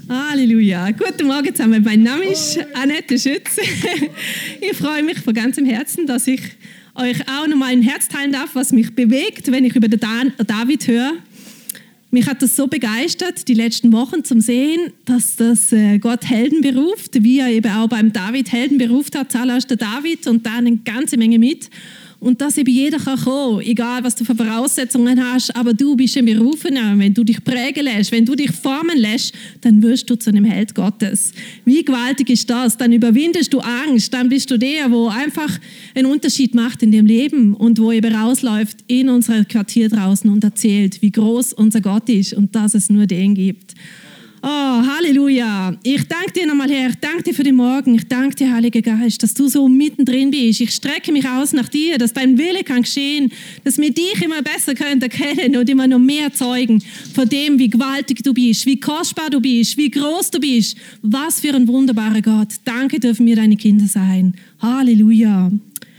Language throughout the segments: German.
Halleluja. Guten Morgen zusammen. Mein Name ist Annette Schütz. Ich freue mich von ganzem Herzen, dass ich euch auch noch mal ein Herz teilen darf, was mich bewegt, wenn ich über den David höre. Mich hat das so begeistert, die letzten Wochen zum Sehen, dass Gott Helden beruft, wie er eben auch beim David Helden beruft hat, zuallererst der David und dann eine ganze Menge mit. Und dass eben jeder kann kommen, egal was du für Voraussetzungen hast, aber du bist ein Berufener. Wenn du dich prägen lässt, wenn du dich formen lässt, dann wirst du zu einem Held Gottes. Wie gewaltig ist das? Dann überwindest du Angst, dann bist du der, wo einfach einen Unterschied macht in dem Leben und wo eben rausläuft in unser Quartier draußen und erzählt, wie groß unser Gott ist und dass es nur den gibt. Oh, Halleluja. Ich danke dir nochmal, Herr. Ich danke dir für den Morgen. Ich danke dir, Heiliger Geist, dass du so mittendrin bist. Ich strecke mich aus nach dir, dass dein Wille kann geschehen, dass wir dich immer besser können erkennen und immer noch mehr zeugen von dem, wie gewaltig du bist, wie kostbar du bist, wie groß du bist. Was für ein wunderbarer Gott. Danke dürfen wir deine Kinder sein. Halleluja.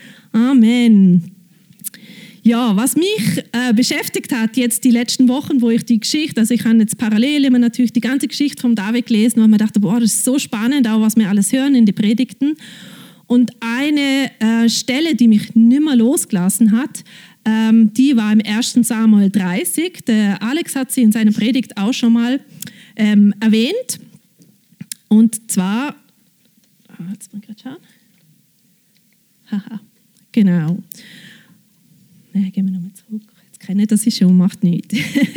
Amen. Ja, was mich beschäftigt hat jetzt die letzten Wochen, wo ich die Geschichte, also ich habe jetzt parallel immer natürlich die ganze Geschichte vom David gelesen, weil man dachte, boah, das ist so spannend, auch was wir alles hören in den Predigten. Und eine Stelle, die mich nimmer losgelassen hat, die war im 1. Samuel 30. Der Alex hat sie in seiner Predigt auch schon mal erwähnt. Und zwar, jetzt mal gerade schauen. Haha, genau. Gehen wir nochmal zurück. Jetzt kenne ich das schon, macht nichts.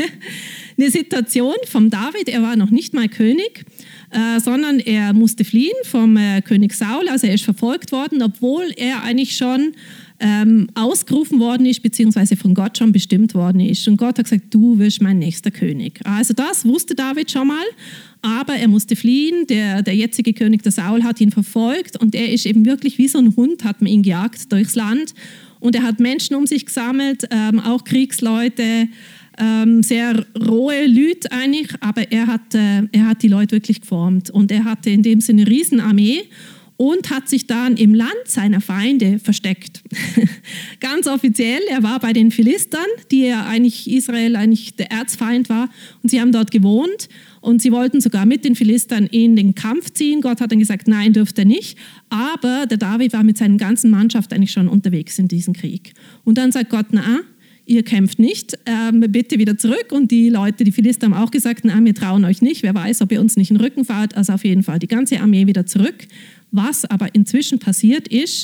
Eine Situation vom David, er war noch nicht mal König, sondern er musste fliehen vom König Saul, also er ist verfolgt worden, obwohl er eigentlich schon ausgerufen worden ist, beziehungsweise von Gott schon bestimmt worden ist. Und Gott hat gesagt, du wirst mein nächster König. Also das wusste David schon mal, aber er musste fliehen. Der jetzige König, der Saul, hat ihn verfolgt und er ist eben wirklich wie so ein Hund, hat man ihn gejagt durchs Land. Und er hat Menschen um sich gesammelt, auch Kriegsleute, sehr rohe Leute eigentlich, aber er hat die Leute wirklich geformt. Und er hatte in dem Sinne eine Riesenarmee und hat sich dann im Land seiner Feinde versteckt. Ganz offiziell, er war bei den Philistern, die Israel eigentlich der Erzfeind war. Und sie haben dort gewohnt. Und sie wollten sogar mit den Philistern in den Kampf ziehen. Gott hat dann gesagt, nein, dürft ihr nicht. Aber der David war mit seiner ganzen Mannschaft eigentlich schon unterwegs in diesem Krieg. Und dann sagt Gott, na, ihr kämpft nicht, bitte wieder zurück. Und die Leute, die Philister haben auch gesagt, na, wir trauen euch nicht. Wer weiß, ob ihr uns nicht in den Rücken fahrt. Also auf jeden Fall die ganze Armee wieder zurück. Was aber inzwischen passiert ist,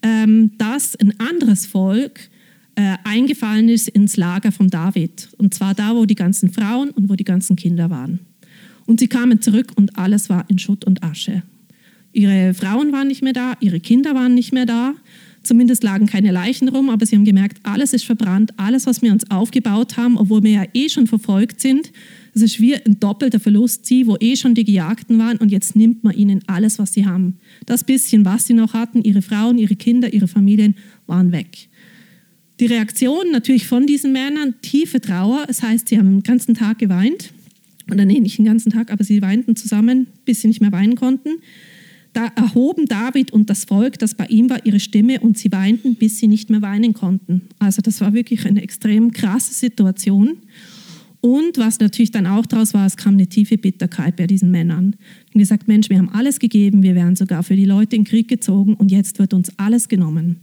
dass ein anderes Volk eingefallen ist ins Lager von David. Und zwar da, wo die ganzen Frauen und wo die ganzen Kinder waren. Und sie kamen zurück und alles war in Schutt und Asche. Ihre Frauen waren nicht mehr da, ihre Kinder waren nicht mehr da. Zumindest lagen keine Leichen rum, aber sie haben gemerkt, alles ist verbrannt, alles, was wir uns aufgebaut haben, obwohl wir ja schon verfolgt sind. Es ist wie ein doppelter Verlust, sie, wo schon die Gejagten waren und jetzt nimmt man ihnen alles, was sie haben. Das bisschen, was sie noch hatten, ihre Frauen, ihre Kinder, ihre Familien, waren weg. Die Reaktion natürlich von diesen Männern, tiefe Trauer, das heißt, sie haben den ganzen Tag geweint. Oder nee, nicht den ganzen Tag, aber sie weinten zusammen, bis sie nicht mehr weinen konnten. Da erhoben David und das Volk, das bei ihm war, ihre Stimme und sie weinten, bis sie nicht mehr weinen konnten. Also das war wirklich eine extrem krasse Situation. Und was natürlich dann auch daraus war, es kam eine tiefe Bitterkeit bei diesen Männern. Und gesagt, Mensch, wir haben alles gegeben, wir wären sogar für die Leute in den Krieg gezogen und jetzt wird uns alles genommen.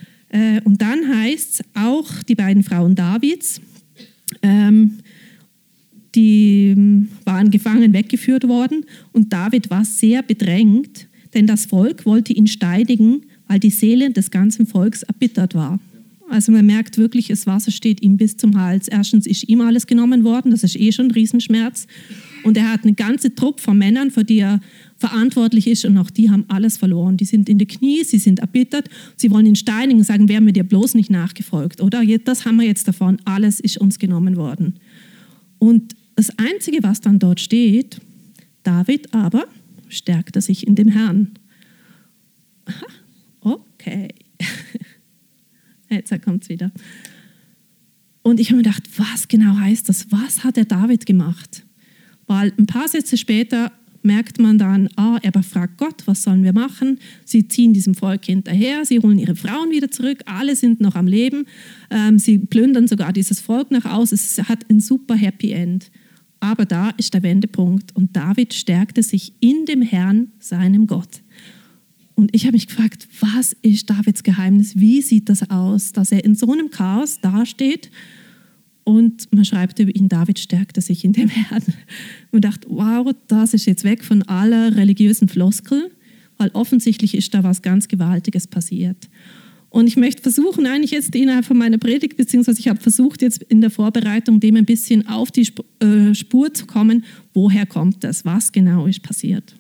Und dann heißt es auch, die beiden Frauen Davids, die waren gefangen weggeführt worden und David war sehr bedrängt, denn das Volk wollte ihn steinigen, weil die Seele des ganzen Volks erbittert war. Also man merkt wirklich, das Wasser steht ihm bis zum Hals. Erstens ist ihm alles genommen worden, das ist schon ein Riesenschmerz. Und er hat eine ganze Truppe von Männern, für die er verantwortlich ist und auch die haben alles verloren. Die sind in die Knie, sie sind erbittert, sie wollen ihn steinigen und sagen, wären wir dir bloß nicht nachgefolgt, oder? Das haben wir jetzt davon, alles ist uns genommen worden. Und das Einzige, was dann dort steht, David aber stärkte sich in dem Herrn. Aha, okay. Jetzt kommt es wieder. Und ich habe mir gedacht, was genau heißt das? Was hat der David gemacht? Weil ein paar Sätze später merkt man dann, er befragt Gott, was sollen wir machen? Sie ziehen diesem Volk hinterher, sie holen ihre Frauen wieder zurück, alle sind noch am Leben, sie plündern sogar dieses Volk nach aus, es hat ein super Happy End. Aber da ist der Wendepunkt und David stärkte sich in dem Herrn, seinem Gott. Und ich habe mich gefragt, was ist Davids Geheimnis? Wie sieht das aus, dass er in so einem Chaos dasteht und man schreibt über ihn, David stärkte sich in dem Herrn. Und dachte, wow, das ist jetzt weg von aller religiösen Floskel, weil offensichtlich ist da was ganz Gewaltiges passiert. Und ich möchte versuchen, eigentlich jetzt innerhalb von meiner Predigt, beziehungsweise ich habe versucht, jetzt in der Vorbereitung dem ein bisschen auf die Spur zu kommen, woher kommt das, was genau ist passiert.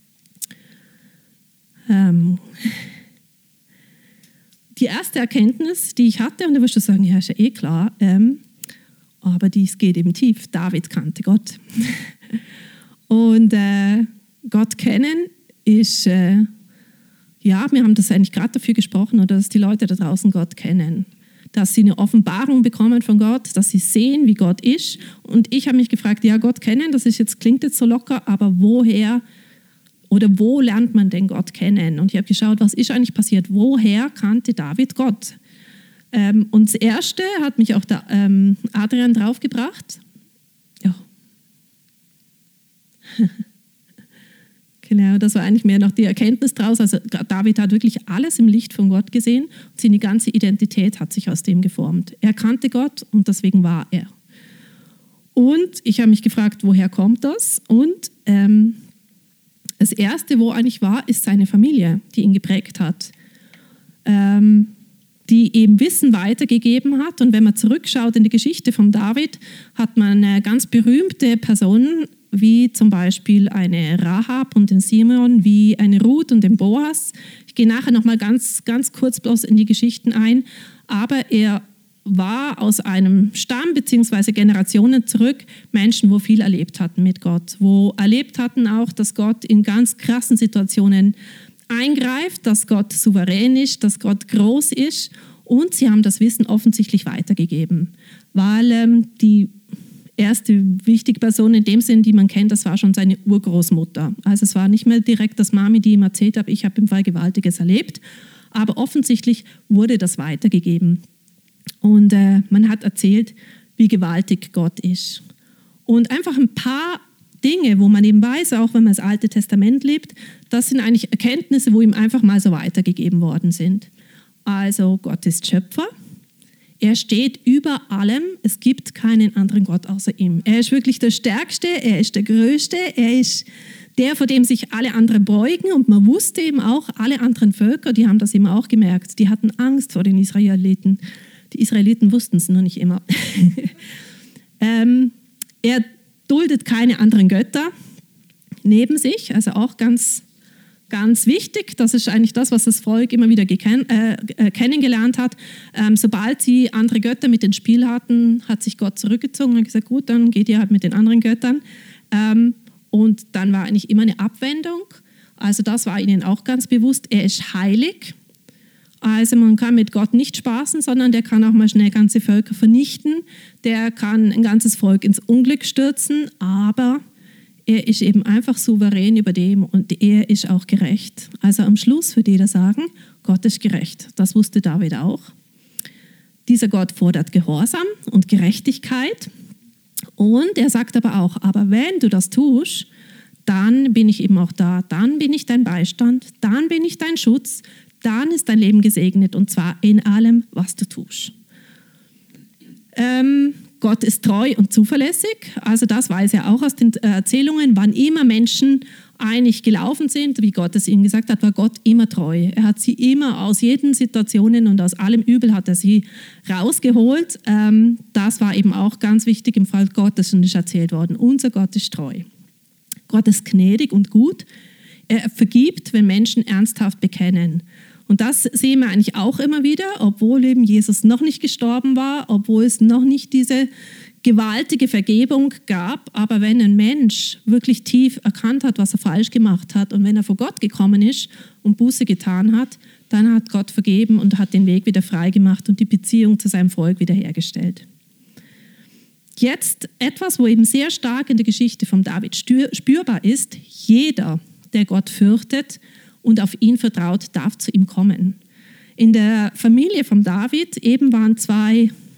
Die erste Erkenntnis, die ich hatte, und da wirst du sagen, ja, ist ja eh klar, aber dies geht eben tief. David kannte Gott. Und Gott kennen ist, ja, wir haben das eigentlich gerade dafür gesprochen, oder dass die Leute da draußen Gott kennen. Dass sie eine Offenbarung bekommen von Gott, dass sie sehen, wie Gott ist. Und ich habe mich gefragt, ja, Gott kennen, das ist jetzt, klingt jetzt so locker, aber woher oder wo lernt man denn Gott kennen? Und ich habe geschaut, was ist eigentlich passiert? Woher kannte David Gott? Und das Erste hat mich auch der Adrian draufgebracht. Ja. Genau, das war eigentlich mehr noch die Erkenntnis draus. Also David hat wirklich alles im Licht von Gott gesehen und seine ganze Identität hat sich aus dem geformt. Er kannte Gott und deswegen war er. Und ich habe mich gefragt, woher kommt das? Und das Erste, wo eigentlich war, ist seine Familie, die ihn geprägt hat. Die eben Wissen weitergegeben hat. Und wenn man zurückschaut in die Geschichte von David, hat man ganz berühmte Personen, wie zum Beispiel eine Rahab und den Simon, wie eine Ruth und den Boas. Ich gehe nachher nochmal ganz kurz bloß in die Geschichten ein. Aber er war aus einem Stamm bzw. Generationen zurück Menschen, wo viel erlebt hatten mit Gott, wo erlebt hatten auch, dass Gott in ganz krassen Situationen eingreift, dass Gott souverän ist, dass Gott groß ist und sie haben das Wissen offensichtlich weitergegeben, weil die erste wichtige Person in dem Sinn, die man kennt, das war schon seine Urgroßmutter. Also es war nicht mehr direkt das Mami, die ihm erzählt hat, ich habe im Fall Gewaltiges erlebt, aber offensichtlich wurde das weitergegeben. Und man hat erzählt, wie gewaltig Gott ist. Und einfach ein paar Dinge, wo man eben weiß, auch wenn man das Alte Testament lebt, das sind eigentlich Erkenntnisse, wo ihm einfach mal so weitergegeben worden sind. Also Gott ist Schöpfer, er steht über allem, es gibt keinen anderen Gott außer ihm. Er ist wirklich der Stärkste, er ist der Größte, er ist der, vor dem sich alle anderen beugen. Und man wusste eben auch, alle anderen Völker, die haben das eben auch gemerkt, die hatten Angst vor den Israeliten. Die Israeliten wussten es nur nicht immer. Er duldet keine anderen Götter neben sich, also auch ganz, ganz wichtig. Das ist eigentlich das, was das Volk immer wieder kennengelernt hat. Sobald sie andere Götter mit ins Spiel hatten, hat sich Gott zurückgezogen und hat gesagt, gut, dann geht ihr halt mit den anderen Göttern. Und dann war eigentlich immer eine Abwendung. Also das war ihnen auch ganz bewusst. Er ist heilig. Also man kann mit Gott nicht spaßen, sondern der kann auch mal schnell ganze Völker vernichten. Der kann ein ganzes Volk ins Unglück stürzen, aber er ist eben einfach souverän über dem und er ist auch gerecht. Also am Schluss würde jeder sagen, Gott ist gerecht. Das wusste David auch. Dieser Gott fordert Gehorsam und Gerechtigkeit und er sagt aber auch, aber wenn du das tust, dann bin ich eben auch da, dann bin ich dein Beistand, dann bin ich dein Schutz, dann ist dein Leben gesegnet und zwar in allem, was du tust. Gott ist treu und zuverlässig, also das weiß er auch aus den Erzählungen, wann immer Menschen einig gelaufen sind, wie Gott es ihnen gesagt hat, war Gott immer treu. Er hat sie immer aus jeden Situationen und aus allem Übel hat er sie rausgeholt. Das war eben auch ganz wichtig im Fall Gottes und ist erzählt worden. Unser Gott ist treu. Gott ist gnädig und gut. Er vergibt, wenn Menschen ernsthaft bekennen. Und das sehen wir eigentlich auch immer wieder, obwohl eben Jesus noch nicht gestorben war, obwohl es noch nicht diese gewaltige Vergebung gab. Aber wenn ein Mensch wirklich tief erkannt hat, was er falsch gemacht hat und wenn er vor Gott gekommen ist und Buße getan hat, dann hat Gott vergeben und hat den Weg wieder frei gemacht und die Beziehung zu seinem Volk wiederhergestellt. Jetzt etwas, wo eben sehr stark in der Geschichte von David spürbar ist, jeder, der Gott fürchtet und auf ihn vertraut, darf zu ihm kommen. In der Familie von David eben waren zwei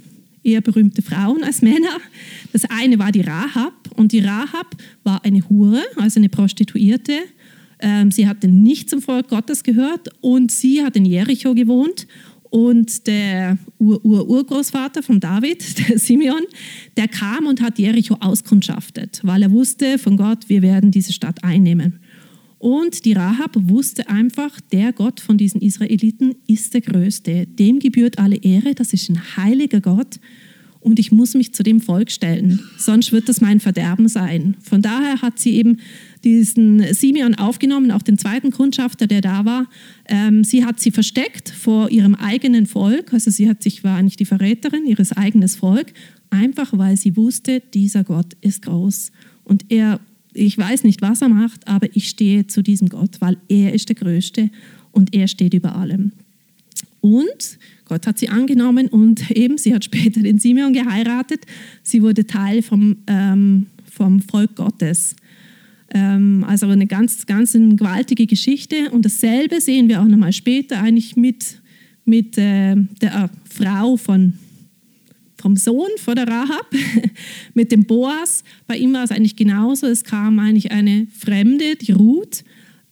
eher berühmte Frauen als Männer. Das eine war die Rahab, und die Rahab war eine Hure, also eine Prostituierte. Sie hatte nicht zum Volk Gottes gehört und sie hat in Jericho gewohnt. Und der Urgroßvater von David, der Simeon, der kam und hat Jericho auskundschaftet, weil er wusste von Gott, wir werden diese Stadt einnehmen. Und die Rahab wusste einfach, der Gott von diesen Israeliten ist der Größte. Dem gebührt alle Ehre, das ist ein heiliger Gott und ich muss mich zu dem Volk stellen, sonst wird das mein Verderben sein. Von daher hat sie eben diesen Simeon aufgenommen, auch den zweiten Kundschafter, der da war. Sie hat sie versteckt vor ihrem eigenen Volk, also war eigentlich die Verräterin ihres eigenen Volk, einfach weil sie wusste, dieser Gott ist groß und ich weiß nicht, was er macht, aber ich stehe zu diesem Gott, weil er ist der Größte und er steht über allem. Und Gott hat sie angenommen und eben, sie hat später den Simeon geheiratet. Sie wurde Teil vom Volk Gottes. Also eine ganz eine gewaltige Geschichte. Und dasselbe sehen wir auch nochmal später eigentlich mit der Frau vom Sohn von der Rahab, mit dem Boas. Bei ihm war es eigentlich genauso. Es kam eigentlich eine Fremde, die Ruth,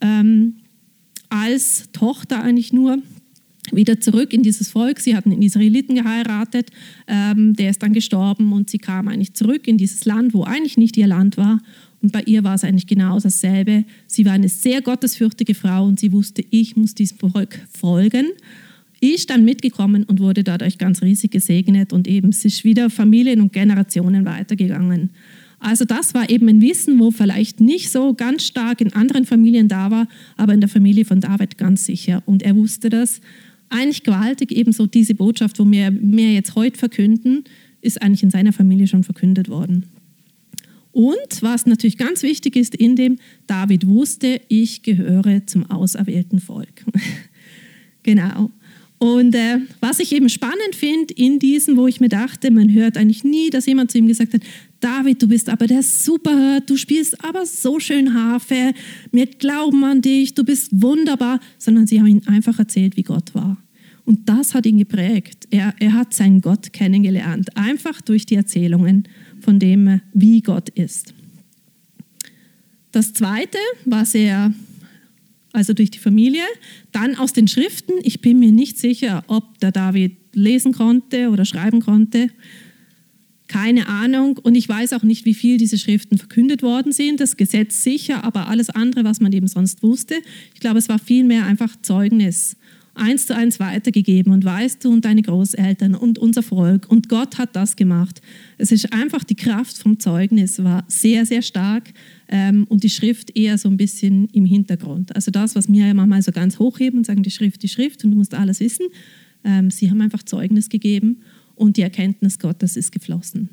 als Tochter eigentlich nur wieder zurück in dieses Volk. Sie hatten einen Israeliten geheiratet, der ist dann gestorben und sie kam eigentlich zurück in dieses Land, wo eigentlich nicht ihr Land war. Und bei ihr war es eigentlich genau dasselbe. Sie war eine sehr gottesfürchtige Frau und sie wusste, ich muss diesem Volk folgen. Ist dann mitgekommen und wurde dadurch ganz riesig gesegnet und eben es ist wieder Familien und Generationen weitergegangen. Also das war eben ein Wissen, wo vielleicht nicht so ganz stark in anderen Familien da war, aber in der Familie von David ganz sicher. Und er wusste das. Eigentlich gewaltig, ebenso diese Botschaft, wo wir jetzt heute verkünden, ist eigentlich in seiner Familie schon verkündet worden. Und was natürlich ganz wichtig ist, in dem David wusste, ich gehöre zum auserwählten Volk. Genau. Und was ich eben spannend finde in diesem, wo ich mir dachte, man hört eigentlich nie, dass jemand zu ihm gesagt hat, David, du bist aber der Superhirt, du spielst aber so schön Harfe, wir glauben an dich, du bist wunderbar, sondern sie haben ihm einfach erzählt, wie Gott war. Und das hat ihn geprägt. Er hat seinen Gott kennengelernt, einfach durch die Erzählungen von dem, wie Gott ist. Das Zweite, was er also durch die Familie, dann aus den Schriften. Ich bin mir nicht sicher, ob der David lesen konnte oder schreiben konnte. Keine Ahnung. Und ich weiß auch nicht, wie viel diese Schriften verkündet worden sind. Das Gesetz sicher, aber alles andere, was man eben sonst wusste. Ich glaube, es war vielmehr einfach Zeugnis. 1:1 weitergegeben und weißt du und deine Großeltern und unser Volk. Und Gott hat das gemacht. Es ist einfach die Kraft vom Zeugnis, war sehr, sehr stark und die Schrift eher so ein bisschen im Hintergrund. Also das, was wir ja manchmal so ganz hochheben und sagen, die Schrift und du musst alles wissen. Sie haben einfach Zeugnis gegeben und die Erkenntnis Gottes ist geflossen.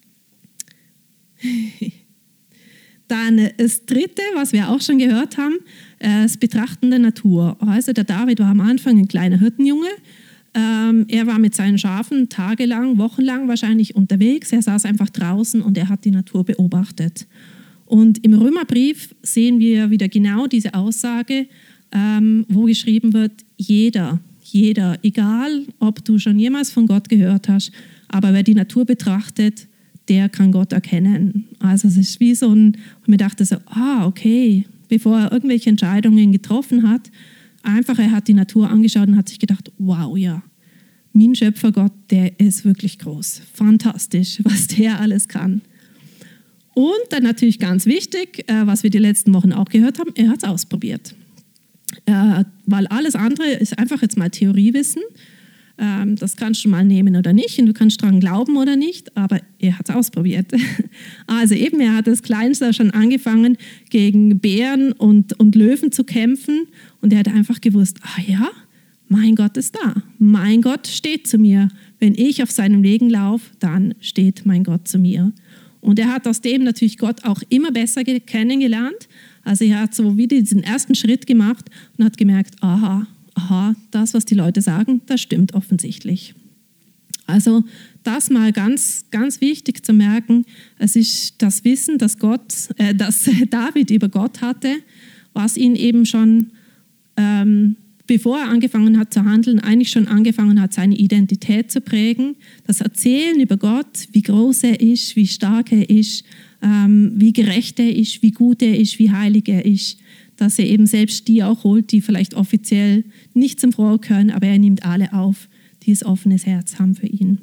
Dann das Dritte, was wir auch schon gehört haben, das Betrachten der Natur. Also der David war am Anfang ein kleiner Hirtenjunge. Er war mit seinen Schafen tagelang, wochenlang wahrscheinlich unterwegs. Er saß einfach draußen und er hat die Natur beobachtet. Und im Römerbrief sehen wir wieder genau diese Aussage, wo geschrieben wird, jeder, egal ob du schon jemals von Gott gehört hast, aber wer die Natur betrachtet, der kann Gott erkennen. Also es ist wie so und mir dachte so, okay, bevor er irgendwelche Entscheidungen getroffen hat, einfach er hat die Natur angeschaut und hat sich gedacht, wow, ja, mein Schöpfergott, der ist wirklich groß, fantastisch, was der alles kann. Und dann natürlich ganz wichtig, was wir die letzten Wochen auch gehört haben, er hat es ausprobiert. Weil alles andere ist einfach jetzt mal Theoriewissen. Das kannst du mal nehmen oder nicht und du kannst daran glauben oder nicht, aber er hat es ausprobiert. Also eben, er hat als Kleinster schon angefangen, gegen Bären und Löwen zu kämpfen und er hat einfach gewusst, ja, mein Gott ist da, mein Gott steht zu mir. Wenn ich auf seinem Wegen laufe, dann steht mein Gott zu mir. Und er hat aus dem natürlich Gott auch immer besser kennengelernt. Also er hat so wieder diesen ersten Schritt gemacht und hat gemerkt, aha, das, was die Leute sagen, das stimmt offensichtlich. Also das mal ganz, ganz wichtig zu merken, es ist das Wissen, dass David über Gott hatte, was ihn eben schon bevor er angefangen hat zu handeln, eigentlich schon angefangen hat, seine Identität zu prägen. Das Erzählen über Gott, wie groß er ist, wie stark er ist, wie gerecht er ist, wie gut er ist, wie heilig er ist. Dass er eben selbst die auch holt, die vielleicht offiziell nicht zum Volk gehören, aber er nimmt alle auf, die ein offenes Herz haben für ihn.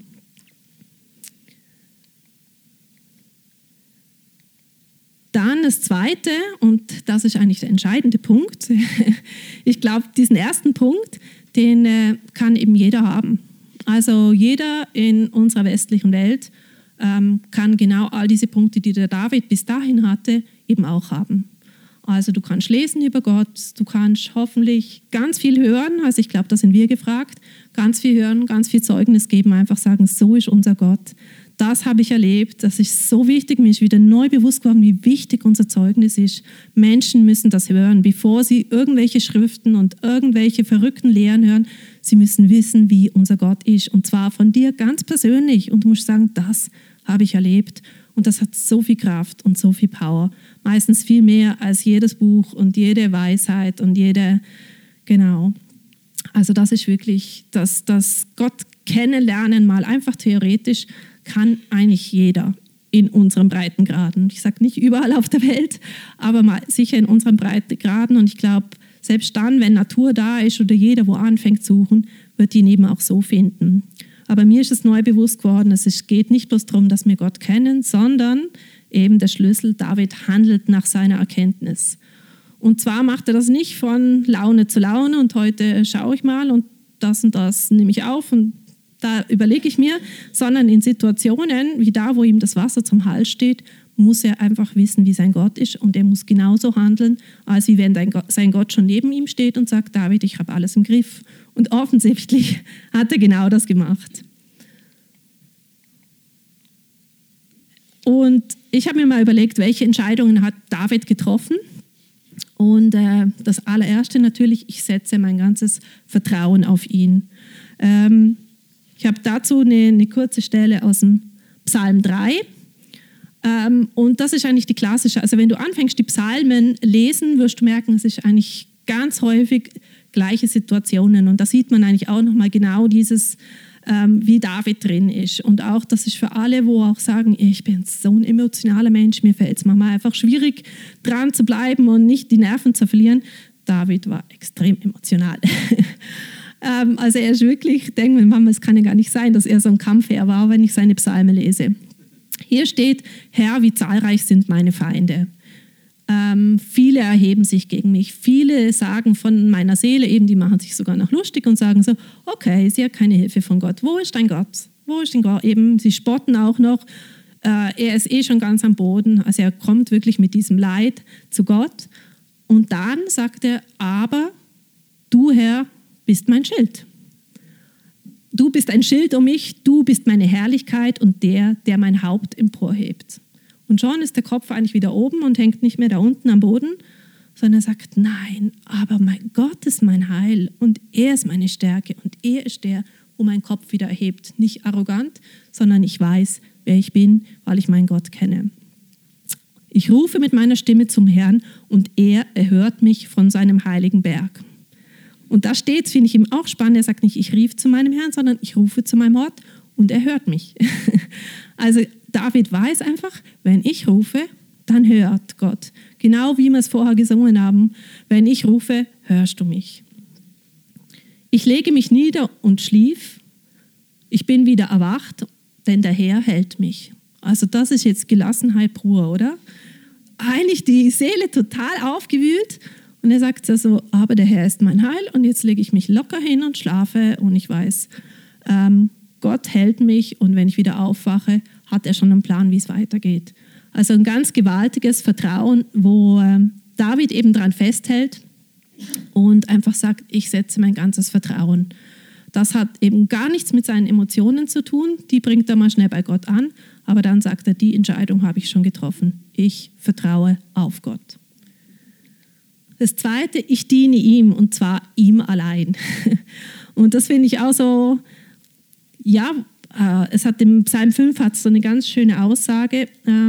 Dann das Zweite, und das ist eigentlich der entscheidende Punkt. Ich glaube, diesen ersten Punkt, den kann eben jeder haben. Also jeder in unserer westlichen Welt kann genau all diese Punkte, die der David bis dahin hatte, eben auch haben. Also du kannst lesen über Gott, du kannst hoffentlich ganz viel hören, also ich glaube, da sind wir gefragt, ganz viel hören, ganz viel Zeugnis geben, einfach sagen, so ist unser Gott. Das habe ich erlebt, das ist so wichtig, mir ist wieder neu bewusst geworden, wie wichtig unser Zeugnis ist. Menschen müssen das hören, bevor sie irgendwelche Schriften und irgendwelche verrückten Lehren hören. Sie müssen wissen, wie unser Gott ist, und zwar von dir ganz persönlich. Und du musst sagen, das habe ich erlebt, und das hat so viel Kraft und so viel Power. Meistens viel mehr als jedes Buch und jede Weisheit und genau. Also das ist wirklich, das Gott kennenlernen, mal einfach theoretisch, kann eigentlich jeder in unseren Breitengraden. Ich sage nicht überall auf der Welt, aber mal sicher in unseren Breitengraden. Und ich glaube, selbst dann, wenn Natur da ist oder jeder, wo anfängt zu suchen, wird ihn eben auch so finden. Aber mir ist es neu bewusst geworden, es geht nicht bloß darum, dass wir Gott kennen, sondern eben der Schlüssel, David handelt nach seiner Erkenntnis. Und zwar macht er das nicht von Laune zu Laune und heute schaue ich mal und das nehme ich auf und da überlege ich mir, sondern in Situationen wie da, wo ihm das Wasser zum Hals steht, muss er einfach wissen, wie sein Gott ist, und er muss genauso handeln, als wie wenn sein Gott schon neben ihm steht und sagt, David, ich habe alles im Griff. Und offensichtlich hat er genau das gemacht. Und ich habe mir mal überlegt, welche Entscheidungen hat David getroffen? Und das allererste natürlich, ich setze mein ganzes Vertrauen auf ihn. Ich habe dazu eine kurze Stelle aus dem Psalm 3. Und das ist eigentlich die klassische. Also wenn du anfängst, die Psalmen lesen, wirst du merken, es ist eigentlich ganz häufig gleiche Situationen. Und da sieht man eigentlich auch nochmal genau dieses, wie David drin ist. Und auch, das ist für alle, wo auch sagen, ich bin so ein emotionaler Mensch, mir fällt es manchmal einfach schwierig, dran zu bleiben und nicht die Nerven zu verlieren. David war extrem emotional. Also er ist wirklich, ich denke mir, Mama, es kann ja gar nicht sein, dass er so ein Kampfherr war, wenn ich seine Psalme lese. Hier steht, Herr, wie zahlreich sind meine Feinde. Viele erheben sich gegen mich. Viele sagen von meiner Seele eben, die machen sich sogar noch lustig und sagen so, okay, sie hat keine Hilfe von Gott. Wo ist dein Gott? Wo ist dein Gott? Eben, sie spotten auch noch. Er ist schon ganz am Boden. Also er kommt wirklich mit diesem Leid zu Gott. Und dann sagt er, aber du, Herr, bist mein Schild. Du bist ein Schild um mich, du bist meine Herrlichkeit und der mein Haupt emporhebt. Und schon ist der Kopf eigentlich wieder oben und hängt nicht mehr da unten am Boden, sondern er sagt, nein, aber mein Gott ist mein Heil und er ist meine Stärke und er ist der, wo mein Kopf wieder erhebt. Nicht arrogant, sondern ich weiß, wer ich bin, weil ich meinen Gott kenne. Ich rufe mit meiner Stimme zum Herrn und er erhört mich von seinem heiligen Berg. Und da steht es, finde ich ihm auch spannend, er sagt nicht, ich rief zu meinem Herrn, sondern ich rufe zu meinem Ort und er hört mich. Also David weiß einfach, wenn ich rufe, dann hört Gott. Genau wie wir es vorher gesungen haben, wenn ich rufe, hörst du mich. Ich lege mich nieder und schlief, ich bin wieder erwacht, denn der Herr hält mich. Also das ist jetzt Gelassenheit pur, oder? Eigentlich die Seele total aufgewühlt. Und er sagt so, aber der Herr ist mein Heil und jetzt lege ich mich locker hin und schlafe und ich weiß, Gott hält mich und wenn ich wieder aufwache, hat er schon einen Plan, wie es weitergeht. Also ein ganz gewaltiges Vertrauen, wo David eben dran festhält und einfach sagt, ich setze mein ganzes Vertrauen. Das hat eben gar nichts mit seinen Emotionen zu tun, die bringt er mal schnell bei Gott an, aber dann sagt er, die Entscheidung habe ich schon getroffen. Ich vertraue auf Gott. Das Zweite, ich diene ihm und zwar ihm allein. Und das finde ich auch so, ja, es hat im Psalm 5 hat so eine ganz schöne Aussage,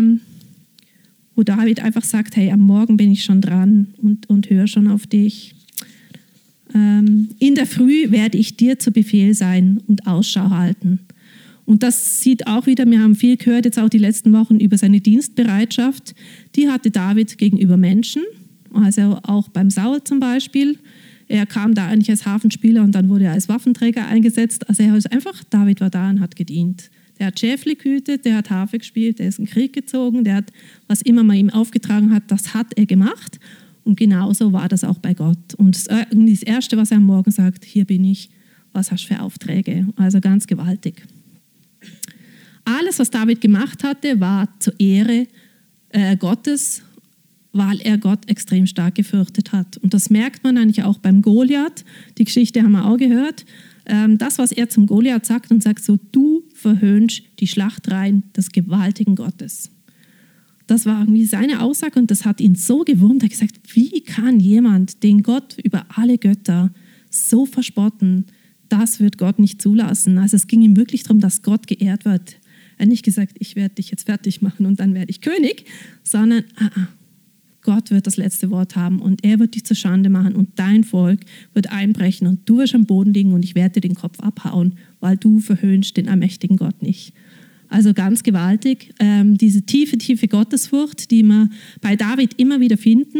wo David einfach sagt, hey, am Morgen bin ich schon dran und höre schon auf dich. in der Früh werde ich dir zu Befehl sein und Ausschau halten. Und das sieht auch wieder, wir haben viel gehört, jetzt auch die letzten Wochen über seine Dienstbereitschaft. Die hatte David gegenüber Menschen, also auch beim Saul zum Beispiel. Er kam da eigentlich als Hafenspieler und dann wurde er als Waffenträger eingesetzt. Also er ist einfach, David war da und hat gedient. Der hat Schäfli gehütet, der hat Harfe gespielt, der ist in den Krieg gezogen, der hat, was immer man ihm aufgetragen hat, das hat er gemacht. Und genauso war das auch bei Gott. Und das Erste, was er am Morgen sagt, hier bin ich, was hast du für Aufträge? Also ganz gewaltig. Alles, was David gemacht hatte, war zur Ehre Gottes, weil er Gott extrem stark gefürchtet hat. Und das merkt man eigentlich auch beim Goliath. Die Geschichte haben wir auch gehört. Das, was er zum Goliath sagt und sagt so, du verhöhnst die Schlachtreihen des gewaltigen Gottes. Das war irgendwie seine Aussage und das hat ihn so gewurmt. Er hat gesagt, wie kann jemand den Gott über alle Götter so verspotten? Das wird Gott nicht zulassen. Also es ging ihm wirklich darum, dass Gott geehrt wird. Er hat nicht gesagt, ich werde dich jetzt fertig machen und dann werde ich König, sondern Gott wird das letzte Wort haben und er wird dich zur Schande machen und dein Volk wird einbrechen und du wirst am Boden liegen und ich werde dir den Kopf abhauen, weil du verhöhnst den allmächtigen Gott nicht. Also ganz gewaltig, diese tiefe, tiefe Gottesfurcht, die wir bei David immer wieder finden,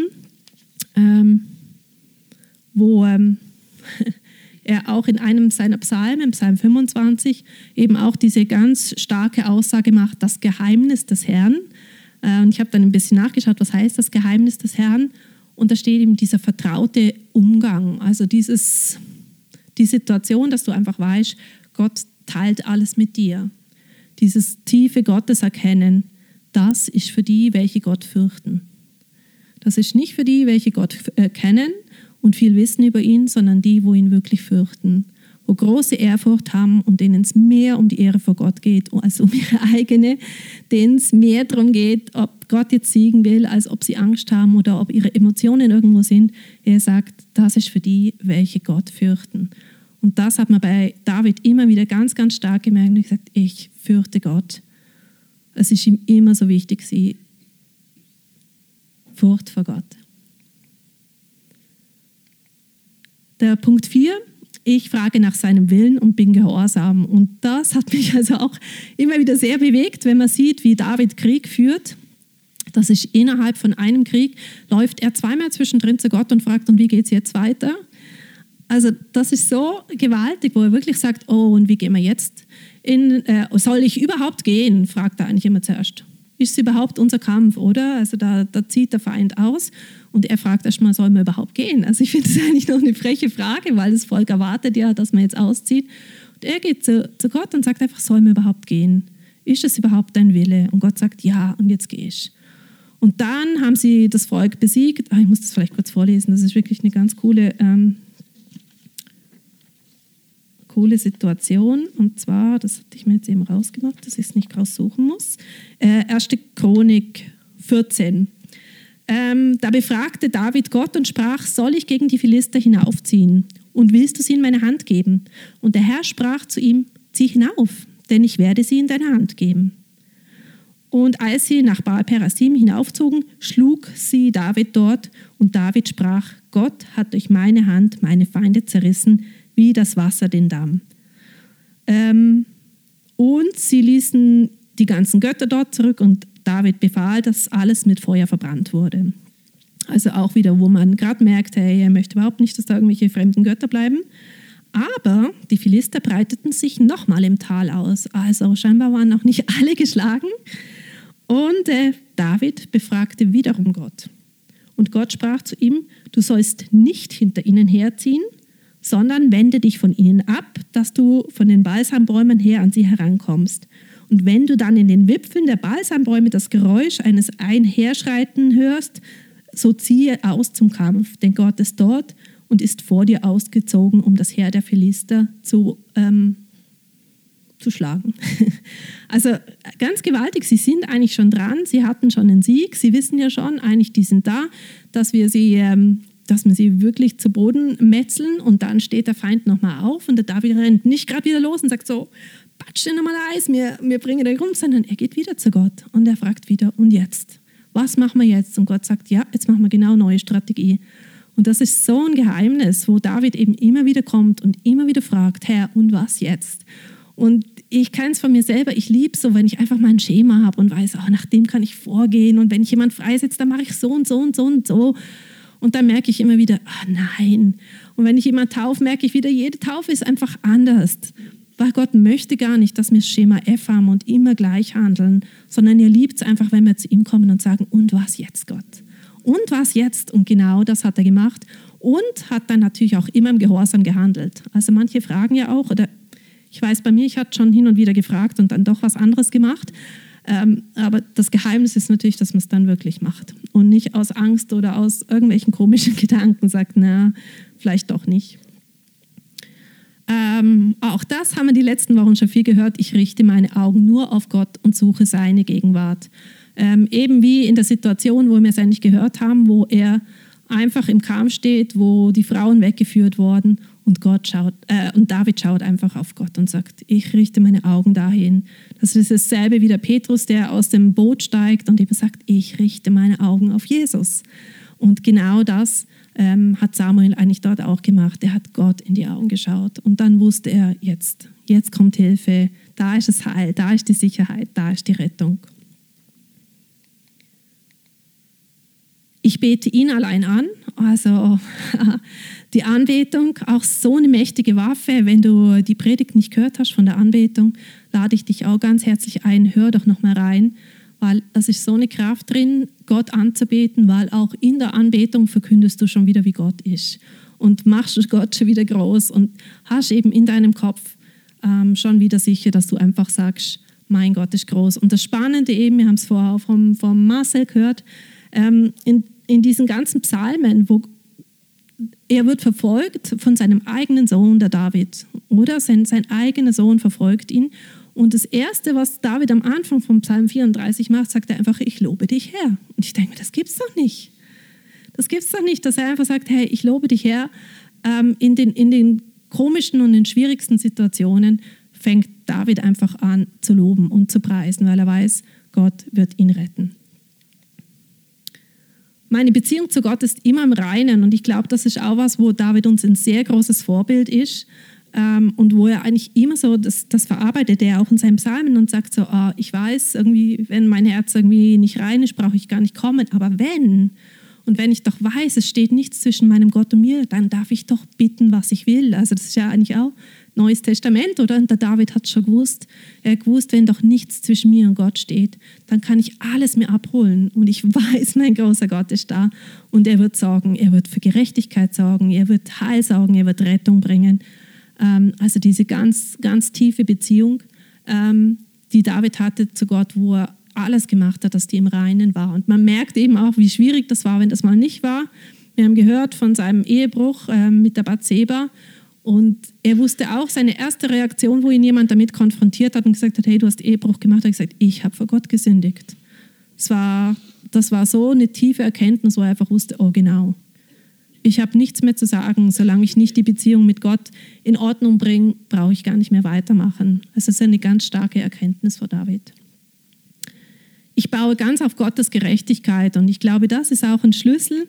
wo er auch in einem seiner Psalmen, im Psalm 25, eben auch diese ganz starke Aussage macht, das Geheimnis des Herrn. Und ich habe dann ein bisschen nachgeschaut, was heißt das Geheimnis des Herrn? Und da steht eben dieser vertraute Umgang, also die Situation, dass du einfach weißt, Gott teilt alles mit dir. Dieses tiefe Gotteserkennen, das ist für die, welche Gott fürchten. Das ist nicht für die, welche Gott kennen und viel wissen über ihn, sondern die, wo ihn wirklich fürchten, wo große Ehrfurcht haben und denen es mehr um die Ehre vor Gott geht, als um ihre eigene, denen es mehr darum geht, ob Gott jetzt siegen will, als ob sie Angst haben oder ob ihre Emotionen irgendwo sind. Er sagt, das ist für die, welche Gott fürchten. Und das hat man bei David immer wieder ganz, ganz stark gemerkt und gesagt, ich fürchte Gott. Es ist ihm immer so wichtig, sie Furcht vor Gott. Der Punkt 4, ich frage nach seinem Willen und bin gehorsam. Und das hat mich also auch immer wieder sehr bewegt, wenn man sieht, wie David Krieg führt. Das ist innerhalb von einem Krieg, läuft er zweimal zwischendrin zu Gott und fragt, und wie geht es jetzt weiter? Also das ist so gewaltig, wo er wirklich sagt, oh, und wie gehen wir jetzt? Soll ich überhaupt gehen? Fragt er eigentlich immer zuerst. Ist es überhaupt unser Kampf, oder? Also da zieht der Feind aus und er fragt erst mal, sollen wir überhaupt gehen? Also ich finde das eigentlich noch eine freche Frage, weil das Volk erwartet ja, dass man jetzt auszieht. Und er geht zu Gott und sagt einfach, sollen wir überhaupt gehen? Ist das überhaupt dein Wille? Und Gott sagt, ja, und jetzt geh ich. Und dann haben sie das Volk besiegt. Ich muss das vielleicht kurz vorlesen, das ist wirklich eine ganz coole Situation, und zwar, das hatte ich mir jetzt eben rausgemacht, dass ich es nicht raussuchen muss, 1. Chronik 14. Da befragte David Gott und sprach, soll ich gegen die Philister hinaufziehen? Und willst du sie in meine Hand geben? Und der Herr sprach zu ihm, zieh hinauf, denn ich werde sie in deine Hand geben. Und als sie nach Baal-Perasim hinaufzogen, schlug sie David dort, und David sprach, Gott hat durch meine Hand meine Feinde zerrissen, wie das Wasser den Damm. Und sie ließen die ganzen Götter dort zurück und David befahl, dass alles mit Feuer verbrannt wurde. Also auch wieder, wo man gerade merkt, hey, er möchte überhaupt nicht, dass da irgendwelche fremden Götter bleiben. Aber die Philister breiteten sich nochmal im Tal aus. Also scheinbar waren noch nicht alle geschlagen. Und David befragte wiederum Gott. Und Gott sprach zu ihm, du sollst nicht hinter ihnen herziehen, sondern wende dich von ihnen ab, dass du von den Balsambäumen her an sie herankommst. Und wenn du dann in den Wipfeln der Balsambäume das Geräusch eines Einherschreiten hörst, so ziehe aus zum Kampf, denn Gott ist dort und ist vor dir ausgezogen, um das Heer der Philister zu schlagen. Also ganz gewaltig, sie sind eigentlich schon dran, sie hatten schon einen Sieg, sie wissen ja schon, eigentlich die sind da, dass wir sie wirklich zu Boden metzeln, und dann steht der Feind nochmal auf und der David rennt nicht gerade wieder los und sagt so, patsch dir nochmal Eis, wir bringen den rum, sondern er geht wieder zu Gott und er fragt wieder, und jetzt? Was machen wir jetzt? Und Gott sagt, ja, jetzt machen wir genau neue Strategie. Und das ist so ein Geheimnis, wo David eben immer wieder kommt und immer wieder fragt, Herr, und was jetzt? Und ich kenne es von mir selber, ich liebe es so, wenn ich einfach mal ein Schema habe und weiß, nach dem kann ich vorgehen. Und wenn ich jemanden freisetze, dann mache ich so und so und so und so. Und dann merke ich immer wieder, nein. Und wenn ich jemanden taufe, merke ich wieder, jede Taufe ist einfach anders. Weil Gott möchte gar nicht, dass wir das Schema F haben und immer gleich handeln, sondern er liebt es einfach, wenn wir zu ihm kommen und sagen, und was jetzt, Gott? Und was jetzt? Und genau das hat er gemacht und hat dann natürlich auch immer im Gehorsam gehandelt. Also manche fragen ja auch, oder ich weiß bei mir, ich hatte schon hin und wieder gefragt und dann doch was anderes gemacht. Aber das Geheimnis ist natürlich, dass man es dann wirklich macht und nicht aus Angst oder aus irgendwelchen komischen Gedanken sagt, na, vielleicht doch nicht. Auch das haben wir die letzten Wochen schon viel gehört. Ich richte meine Augen nur auf Gott und suche seine Gegenwart. Eben wie in der Situation, wo wir es eigentlich gehört haben, wo er einfach im Kampf steht, wo die Frauen weggeführt wurden und David schaut einfach auf Gott und sagt, ich richte meine Augen dahin. Das ist dasselbe wie der Petrus, der aus dem Boot steigt und eben sagt, ich richte meine Augen auf Jesus. Und genau das hat Samuel eigentlich dort auch gemacht. Er hat Gott in die Augen geschaut und dann wusste er, jetzt kommt Hilfe, da ist das Heil, da ist die Sicherheit, da ist die Rettung. Ich bete ihn allein an, also die Anbetung, auch so eine mächtige Waffe. Wenn du die Predigt nicht gehört hast von der Anbetung, lade ich dich auch ganz herzlich ein, hör doch noch mal rein, weil das ist so eine Kraft drin, Gott anzubeten, weil auch in der Anbetung verkündest du schon wieder, wie Gott ist und machst du Gott schon wieder groß und hast eben in deinem Kopf schon wieder sicher, dass du einfach sagst, mein Gott ist groß. Und das Spannende eben, wir haben es vorher vom Marcel gehört, in diesen ganzen Psalmen, wo er wird verfolgt von seinem eigenen Sohn, der David, oder sein eigener Sohn verfolgt ihn. Und das Erste, was David am Anfang von Psalm 34 macht, sagt er einfach, ich lobe dich, Herr. Und ich denke mir, das gibt's doch nicht. Das gibt's doch nicht, dass er einfach sagt, hey, ich lobe dich, Herr. In den komischen und den schwierigsten Situationen fängt David einfach an zu loben und zu preisen, weil er weiß, Gott wird ihn retten. Meine Beziehung zu Gott ist immer im Reinen und ich glaube, das ist auch was, wo David uns ein sehr großes Vorbild ist und wo er eigentlich immer so, das verarbeitet er auch in seinen Psalmen und sagt so, ich weiß irgendwie, wenn mein Herz irgendwie nicht rein ist, brauche ich gar nicht kommen, aber wenn ich doch weiß, es steht nichts zwischen meinem Gott und mir, dann darf ich doch bitten, was ich will. Also das ist ja eigentlich auch Neues Testament, oder? Und der David hat schon gewusst, wenn doch nichts zwischen mir und Gott steht, dann kann ich alles mir abholen. Und ich weiß, mein großer Gott ist da und er wird sorgen, er wird für Gerechtigkeit sorgen, er wird Heil sorgen, er wird Rettung bringen. Also diese ganz, ganz tiefe Beziehung, die David hatte zu Gott, wo er alles gemacht hat, dass die im Reinen war. Und man merkt eben auch, wie schwierig das war, wenn das mal nicht war. Wir haben gehört von seinem Ehebruch mit der Bathseba. Und er wusste auch, seine erste Reaktion, wo ihn jemand damit konfrontiert hat und gesagt hat, hey, du hast Ehebruch gemacht, hat er gesagt, ich habe vor Gott gesündigt. Das war so eine tiefe Erkenntnis, wo er einfach wusste, oh genau, ich habe nichts mehr zu sagen, solange ich nicht die Beziehung mit Gott in Ordnung bringe, brauche ich gar nicht mehr weitermachen. Also das ist eine ganz starke Erkenntnis von David. Ich baue ganz auf Gottes Gerechtigkeit und ich glaube, das ist auch ein Schlüssel,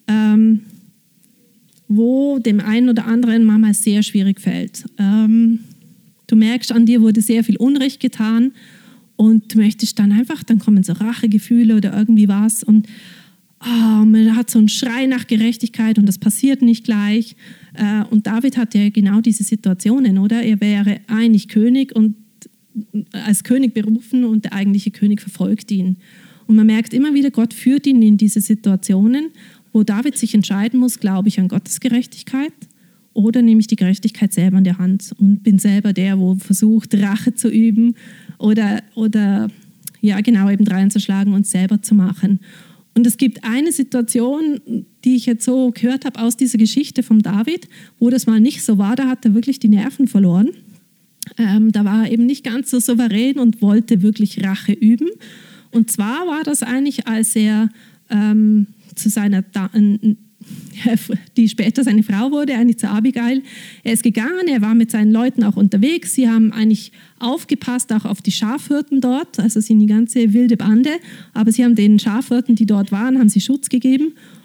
wo dem einen oder anderen manchmal sehr schwierig fällt. Du merkst, an dir wurde sehr viel Unrecht getan und du möchtest dann kommen so Rachegefühle oder irgendwie was und man hat so einen Schrei nach Gerechtigkeit und das passiert nicht gleich. Und David hat ja genau diese Situationen, oder? Er wäre eigentlich König und als König berufen und der eigentliche König verfolgt ihn. Und man merkt immer wieder, Gott führt ihn in diese Situationen, wo David sich entscheiden muss, glaube ich an Gottes Gerechtigkeit oder nehme ich die Gerechtigkeit selber in der Hand und bin selber der, wo versucht, Rache zu üben oder ja genau eben reinzuschlagen und selber zu machen. Und es gibt eine Situation, die ich jetzt so gehört habe aus dieser Geschichte von David, wo das mal nicht so war, da hat er wirklich die Nerven verloren. Da war er eben nicht ganz so souverän und wollte wirklich Rache üben. Und zwar war das eigentlich, als er zu seiner, die später seine Frau wurde, eigentlich zu Abigail. Er ist gegangen, er war mit seinen Leuten auch unterwegs. Sie haben eigentlich aufgepasst auch auf die Schafhirten dort, also sind die ganze wilde Bande. Aber sie haben den Schafhirten, die dort waren, haben sie Schutz gegeben.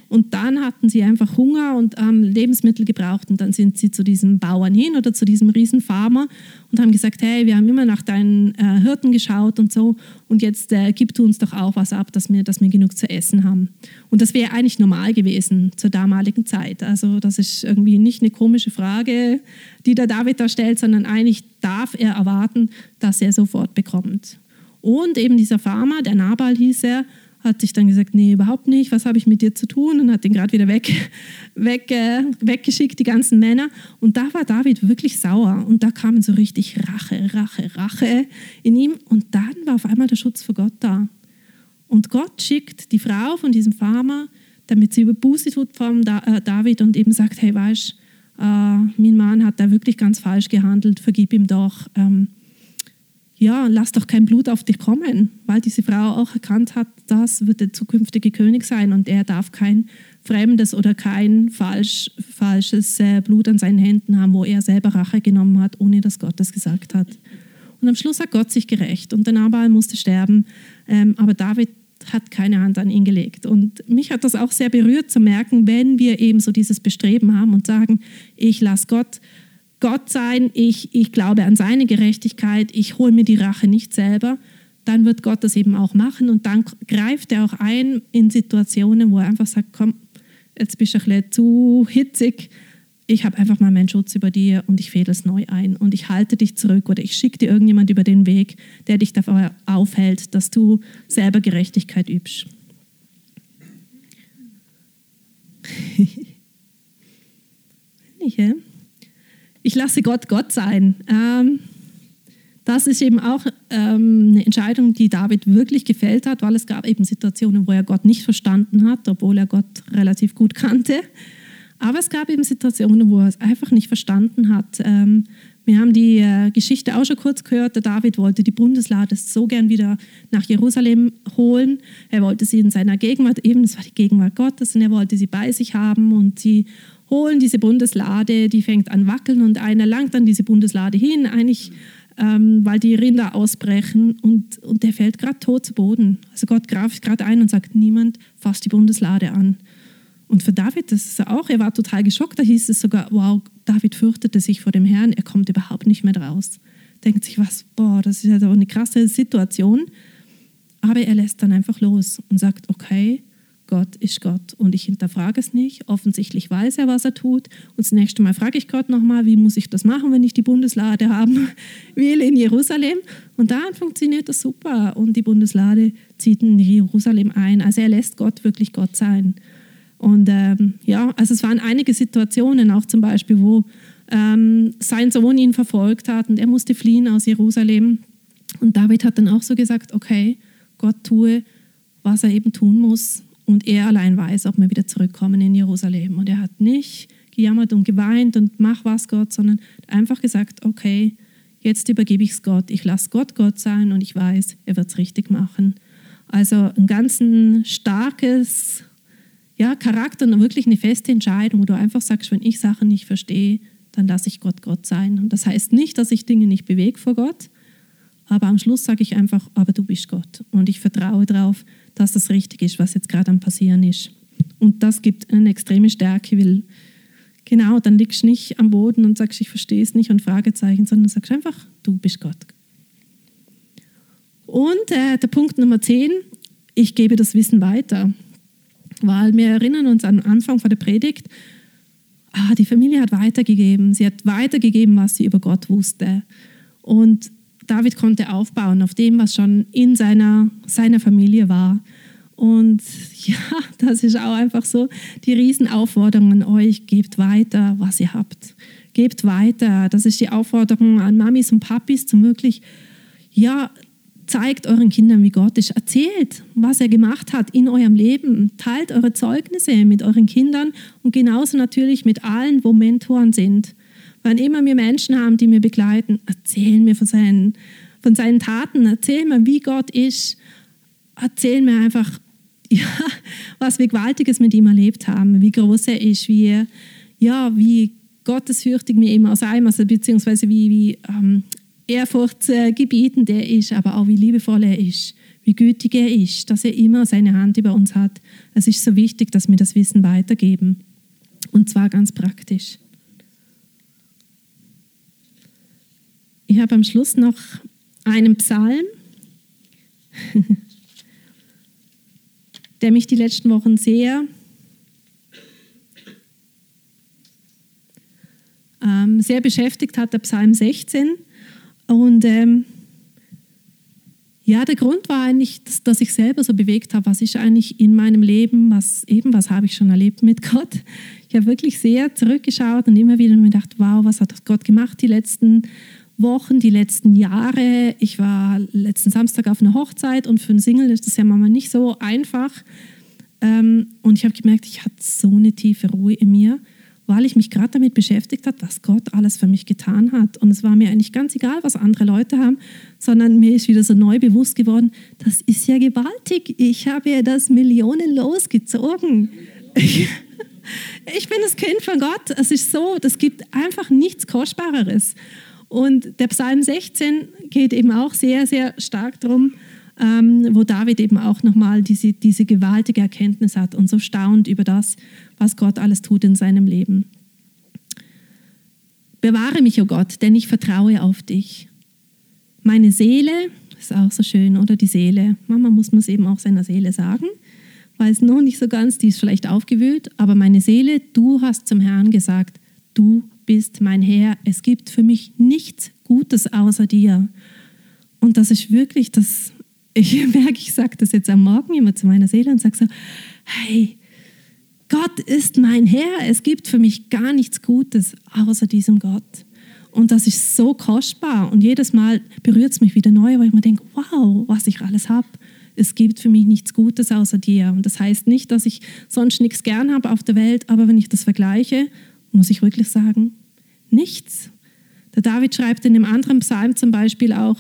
Und dann hatten sie einfach Hunger und Lebensmittel gebraucht. Und dann sind sie zu diesem Bauern hin oder zu diesem Riesenfarmer und haben gesagt, hey, wir haben immer nach deinen Hirten geschaut und so. Und jetzt gib du uns doch auch was ab, dass wir genug zu essen haben. Und das wäre eigentlich normal gewesen zur damaligen Zeit. Also das ist irgendwie nicht eine komische Frage, die der David da stellt, sondern eigentlich darf er erwarten, dass er sofort bekommt. Und eben dieser Farmer, der Nabal hieß er, hat sich dann gesagt, nee, überhaupt nicht, was habe ich mit dir zu tun? Und hat den gerade wieder weggeschickt, die ganzen Männer. Und da war David wirklich sauer. Und da kam so richtig Rache in ihm. Und dann war auf einmal der Schutz vor Gott da. Und Gott schickt die Frau von diesem Farmer, damit sie über Buße tut von David und eben sagt, hey, weißt, mein Mann hat da wirklich ganz falsch gehandelt, vergib ihm doch. Lass doch kein Blut auf dich kommen, weil diese Frau auch erkannt hat, das wird der zukünftige König sein und er darf kein fremdes oder kein falsches Blut an seinen Händen haben, wo er selber Rache genommen hat, ohne dass Gott das gesagt hat. Und am Schluss hat Gott sich gerächt und der Nabal musste sterben, aber David hat keine Hand an ihn gelegt. Und mich hat das auch sehr berührt zu merken, wenn wir eben so dieses Bestreben haben und sagen, ich lasse Gott sein, ich glaube an seine Gerechtigkeit, ich hole mir die Rache nicht selber, dann wird Gott das eben auch machen und dann greift er auch ein in Situationen, wo er einfach sagt, komm, jetzt bist du ein bisschen zu hitzig, ich habe einfach mal meinen Schutz über dir und ich fädel es neu ein und ich halte dich zurück oder ich schicke dir irgendjemand über den Weg, der dich davor aufhält, dass du selber Gerechtigkeit übst. Ich lasse Gott sein. Das ist eben auch eine Entscheidung, die David wirklich gefällt hat, weil es gab eben Situationen, wo er Gott nicht verstanden hat, obwohl er Gott relativ gut kannte. Aber es gab eben Situationen, wo er es einfach nicht verstanden hat. Wir haben die Geschichte auch schon kurz gehört. Der David wollte die Bundeslade so gern wieder nach Jerusalem holen. Er wollte sie in seiner Gegenwart, eben das war die Gegenwart Gottes, und er wollte sie bei sich haben und sie holen diese Bundeslade, die fängt an wackeln und einer langt dann diese Bundeslade hin, eigentlich weil die Rinder ausbrechen und der fällt gerade tot zu Boden. Also Gott greift gerade ein und sagt, niemand fasst die Bundeslade an. Und für David, das ist auch, er war total geschockt, da hieß es sogar, wow, David fürchtete sich vor dem Herrn, er kommt überhaupt nicht mehr raus. Denkt sich, das ist ja doch eine krasse Situation. Aber er lässt dann einfach los und sagt, okay, Gott ist Gott und ich hinterfrage es nicht. Offensichtlich weiß er, was er tut. Und das nächste Mal frage ich Gott nochmal, wie muss ich das machen, wenn ich die Bundeslade haben will in Jerusalem? Und dann funktioniert das super und die Bundeslade zieht in Jerusalem ein. Also er lässt Gott wirklich Gott sein. Und also es waren einige Situationen, auch zum Beispiel, wo sein Sohn ihn verfolgt hat und er musste fliehen aus Jerusalem. Und David hat dann auch so gesagt, okay, Gott tue, was er eben tun muss. Und er allein weiß, ob wir wieder zurückkommen in Jerusalem. Und er hat nicht gejammert und geweint und mach was Gott, sondern einfach gesagt, okay, jetzt übergebe ich es Gott. Ich lasse Gott Gott sein und ich weiß, er wird es richtig machen. Also ein ganz starkes Charakter und wirklich eine feste Entscheidung, wo du einfach sagst, wenn ich Sachen nicht verstehe, dann lasse ich Gott Gott sein. Und das heißt nicht, dass ich Dinge nicht bewege vor Gott, aber am Schluss sage ich einfach, aber du bist Gott. Und ich vertraue darauf, dass das richtig ist, was jetzt gerade am Passieren ist. Und das gibt eine extreme Stärke, weil genau, dann liegst du nicht am Boden und sagst, ich verstehe es nicht und Fragezeichen, sondern sagst einfach, du bist Gott. Und der Punkt Nummer 10, ich gebe das Wissen weiter. Weil wir erinnern uns am Anfang von der Predigt, die Familie hat weitergegeben. Sie hat weitergegeben, was sie über Gott wusste. Und David konnte aufbauen auf dem, was schon in seiner Familie war. Und ja, das ist auch einfach so die Riesenaufforderung an euch, gebt weiter, was ihr habt. Gebt weiter. Das ist die Aufforderung an Mamis und Papis, zum wirklich, zeigt euren Kindern, wie Gott ist. Erzählt, was er gemacht hat in eurem Leben. Teilt eure Zeugnisse mit euren Kindern und genauso natürlich mit allen, wo Mentoren sind. Wann immer wir Menschen haben, die mir begleiten, erzählen mir von seinen Taten, erzählen mir, wie Gott ist, erzählen mir einfach, was wir Gewaltiges mit ihm erlebt haben, wie groß er ist, wie gottesfürchtig wir immer sein, also beziehungsweise wie ehrfurchtsgebietend er ist, aber auch wie liebevoll er ist, wie gütig er ist, dass er immer seine Hand über uns hat. Es ist so wichtig, dass wir das Wissen weitergeben. Und zwar ganz praktisch. Ich habe am Schluss noch einen Psalm, der mich die letzten Wochen sehr beschäftigt hat, der Psalm 16. Und ja, der Grund war eigentlich, dass ich selber so bewegt habe, was ist eigentlich in meinem Leben, was habe ich schon erlebt mit Gott. Ich habe wirklich sehr zurückgeschaut und immer wieder mir gedacht, wow, was hat Gott gemacht die letzten Wochen, die letzten Jahre. Ich war letzten Samstag auf einer Hochzeit und für einen Single ist das ja manchmal nicht so einfach. Und ich habe gemerkt, ich hatte so eine tiefe Ruhe in mir, weil ich mich gerade damit beschäftigt habe, was Gott alles für mich getan hat. Und es war mir eigentlich ganz egal, was andere Leute haben, sondern mir ist wieder so neu bewusst geworden, das ist ja gewaltig. Ich habe ja das millionenlos gezogen. Ich bin das Kind von Gott. Es ist so, das gibt einfach nichts Kostbareres. Und der Psalm 16 geht eben auch sehr, sehr stark darum, wo David eben auch nochmal diese gewaltige Erkenntnis hat und so staunt über das, was Gott alles tut in seinem Leben. Bewahre mich, o Gott, denn ich vertraue auf dich. Meine Seele, ist auch so schön, oder die Seele, manchmal muss man es eben auch seiner Seele sagen, weil es noch nicht so ganz, die ist vielleicht aufgewühlt, aber meine Seele, du hast zum Herrn gesagt, du bist mein Herr, es gibt für mich nichts Gutes außer dir. Und das ist wirklich das. Ich merke, ich sage das jetzt am Morgen immer zu meiner Seele und sage so, hey, Gott ist mein Herr, es gibt für mich gar nichts Gutes außer diesem Gott. Und das ist so kostbar und jedes Mal berührt es mich wieder neu, weil ich mir denke, wow, was ich alles habe. Es gibt für mich nichts Gutes außer dir. Und das heißt nicht, dass ich sonst nichts gern habe auf der Welt, aber wenn ich das vergleiche, muss ich wirklich sagen, nichts. Der David schreibt in einem anderen Psalm zum Beispiel auch,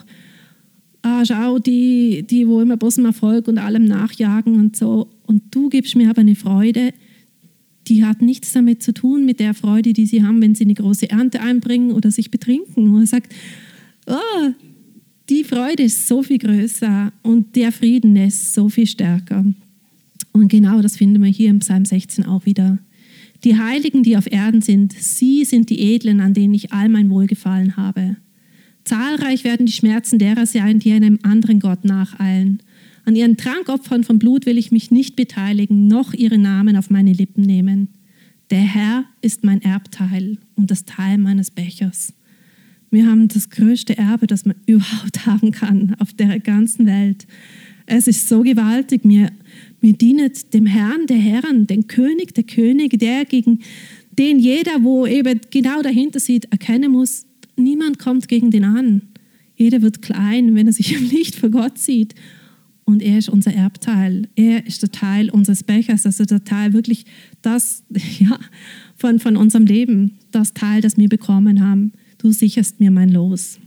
schau, die wo immer bloß im Erfolg und allem nachjagen und so. Und du gibst mir aber eine Freude, die hat nichts damit zu tun, mit der Freude, die sie haben, wenn sie eine große Ernte einbringen oder sich betrinken. Und er sagt, oh, die Freude ist so viel größer und der Frieden ist so viel stärker. Und genau das finden wir hier im Psalm 16 auch wieder. Die Heiligen, die auf Erden sind, sie sind die Edlen, an denen ich all mein Wohlgefallen habe. Zahlreich werden die Schmerzen derer sein, die einem anderen Gott nacheilen. An ihren Trankopfern von Blut will ich mich nicht beteiligen, noch ihre Namen auf meine Lippen nehmen. Der Herr ist mein Erbteil und das Teil meines Bechers. Wir haben das größte Erbe, das man überhaupt haben kann auf der ganzen Welt. Es ist so gewaltig. Mir dienet dem Herrn der Herren, dem König der Könige, der gegen den jeder, wo eben genau dahinter sieht, erkennen muss, niemand kommt gegen den an. Jeder wird klein, wenn er sich im Licht vor Gott sieht. Und er ist unser Erbteil. Er ist der Teil unseres Bechers, also der Teil wirklich das, ja, von unserem Leben, das Teil, das wir bekommen haben. Du sicherst mir mein Los.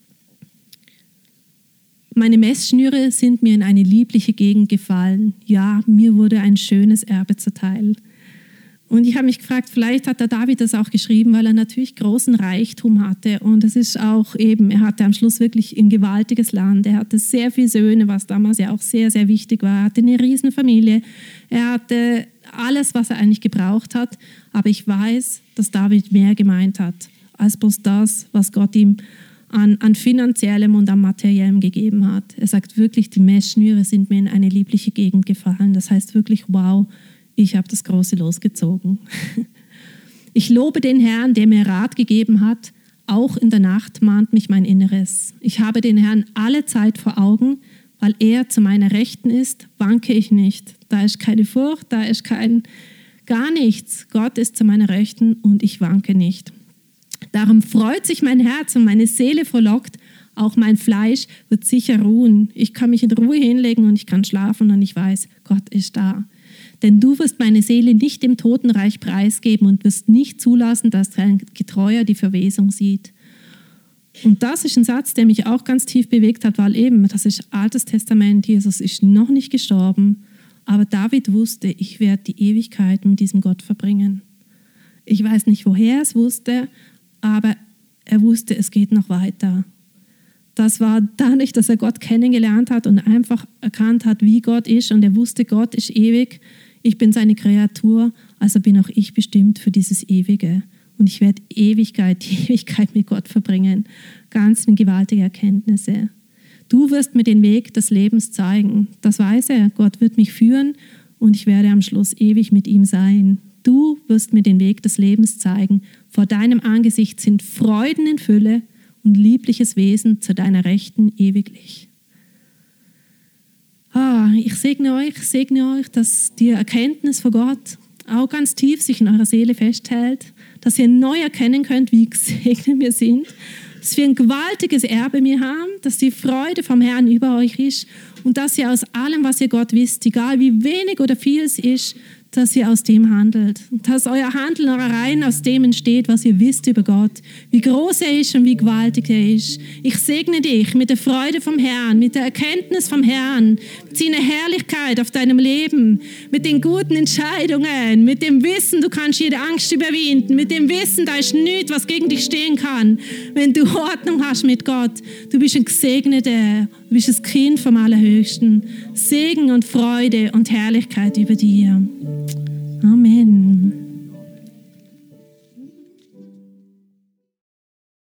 Meine Messschnüre sind mir in eine liebliche Gegend gefallen. Ja, mir wurde ein schönes Erbe zuteil. Und ich habe mich gefragt, vielleicht hat der David das auch geschrieben, weil er natürlich großen Reichtum hatte. Und es ist auch eben, er hatte am Schluss wirklich ein gewaltiges Land. Er hatte sehr viele Söhne, was damals ja auch sehr, sehr wichtig war. Er hatte eine Riesenfamilie. Er hatte alles, was er eigentlich gebraucht hat. Aber ich weiß, dass David mehr gemeint hat, als bloß das, was Gott ihm an finanziellem und an materiellem gegeben hat. Er sagt wirklich, die Messschnüre sind mir in eine liebliche Gegend gefallen. Das heißt wirklich, wow, ich habe das große Los gezogen. Ich lobe den Herrn, der mir Rat gegeben hat. Auch in der Nacht mahnt mich mein Inneres. Ich habe den Herrn alle Zeit vor Augen, weil er zu meiner Rechten ist, wanke ich nicht. Da ist keine Furcht, da ist gar nichts. Gott ist zu meiner Rechten und ich wanke nicht. Darum freut sich mein Herz und meine Seele frohlockt. Auch mein Fleisch wird sicher ruhen. Ich kann mich in Ruhe hinlegen und ich kann schlafen und ich weiß, Gott ist da. Denn du wirst meine Seele nicht dem Totenreich preisgeben und wirst nicht zulassen, dass dein Getreuer die Verwesung sieht. Und das ist ein Satz, der mich auch ganz tief bewegt hat, weil eben, das ist Altes Testament, Jesus ist noch nicht gestorben, aber David wusste, ich werde die Ewigkeit mit diesem Gott verbringen. Ich weiß nicht, woher er es wusste, aber er wusste, es geht noch weiter. Das war dadurch, dass er Gott kennengelernt hat und einfach erkannt hat, wie Gott ist. Und er wusste, Gott ist ewig. Ich bin seine Kreatur, also bin auch ich bestimmt für dieses Ewige. Und ich werde die Ewigkeit mit Gott verbringen. Ganz eine gewaltige Erkenntnisse. Du wirst mir den Weg des Lebens zeigen. Das weiß er. Gott wird mich führen und ich werde am Schluss ewig mit ihm sein. Du wirst mir den Weg des Lebens zeigen. Vor deinem Angesicht sind Freuden in Fülle und liebliches Wesen zu deiner Rechten ewiglich. Ich segne euch, dass die Erkenntnis von Gott auch ganz tief sich in eurer Seele festhält, dass ihr neu erkennen könnt, wie gesegnet wir sind, dass wir ein gewaltiges Erbe wir haben, dass die Freude vom Herrn über euch ist und dass ihr aus allem, was ihr Gott wisst, egal wie wenig oder viel es ist, dass ihr aus dem handelt. Dass euer Handeln, eure Reihen aus dem entsteht, was ihr wisst über Gott, wie groß er ist und wie gewaltig er ist. Ich segne dich mit der Freude vom Herrn, mit der Erkenntnis vom Herrn, mit seiner Herrlichkeit auf deinem Leben, mit den guten Entscheidungen, mit dem Wissen, du kannst jede Angst überwinden, mit dem Wissen, da ist nichts, was gegen dich stehen kann, wenn du Ordnung hast mit Gott. Du bist ein Gesegneter, du bist das Kind vom Allerhöchsten. Segen und Freude und Herrlichkeit über dir.